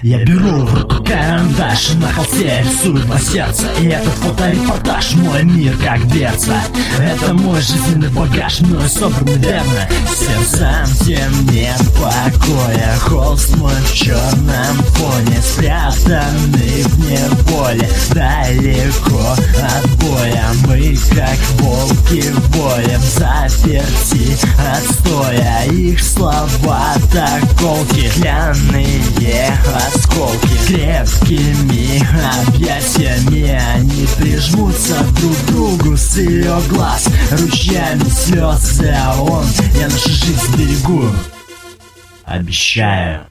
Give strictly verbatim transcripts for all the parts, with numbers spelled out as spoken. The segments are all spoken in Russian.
Я беру в руку карандаш, на холсте рисую два сердца. И этот фоторепортаж, мой мир как дверца. Это мой жизненный багаж, мною собранный верно. Сердцам тем нет покоя. Холст мой в черном фоне, спрятанный в неволе, далеко от боя. Мы как волки воем, заперти отстоя. Их слова так колки, длинные осколки. Крепкими объятиями они прижмутся друг к другу с ее глаз. Ручьями слез, а он, я нашу жизнь берегу, обещаю.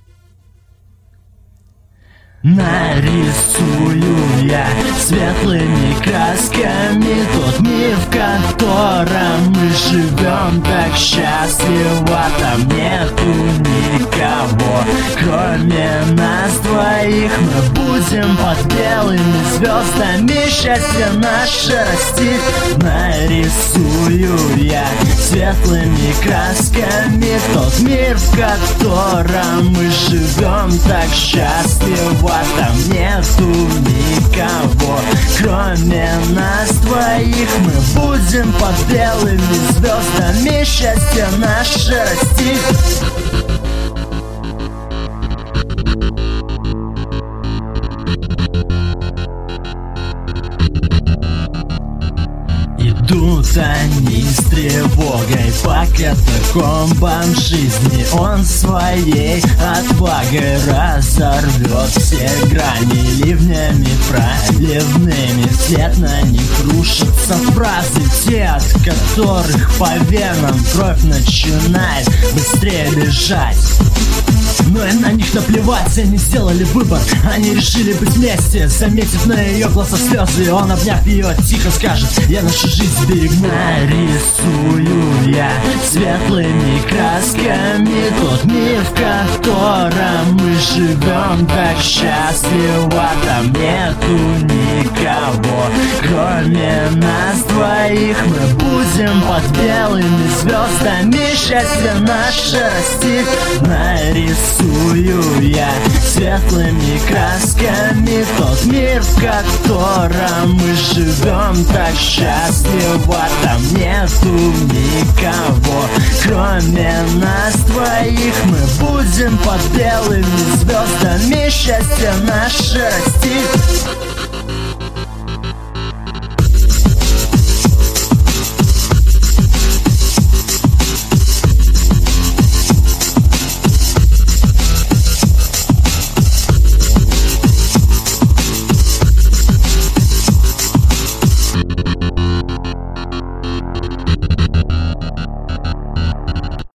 Нарисую я светлыми красками тот мир, в котором мы живем так счастливо. Там нету никого, кроме нас двоих. Мы будем под белыми звездами, счастье наше растит. Нарисую я светлыми красками тот мир, в котором мы живем так счастливо. Там нету никого, кроме нас двоих. Мы будем под белыми звездами, счастье наше растит. Идут они с тревогой по катакомбам жизни. Он своей отвагой разорвет все грани. Ливнями проливными вслед на них рушатся фразы, те, от которых по венам кровь начинает быстрее бежать. Но и на них наплевать, они сделали выбор. Они решили быть вместе. Заметив на ее глаза слезы, он, обняв ее, тихо скажет: я нашу жизнь берегу. Нарисую я светлыми красками тот мир, в котором мы живем так счастливо. Там нету никого, кроме нас двоих. Мы будем под белыми звездами, счастье наше растит. Нарисую я светлыми красками тот мир, в котором мы живем так счастливо. Там нету никого, кроме нас двоих. Мы будем под белыми звездами, счастье наше растит.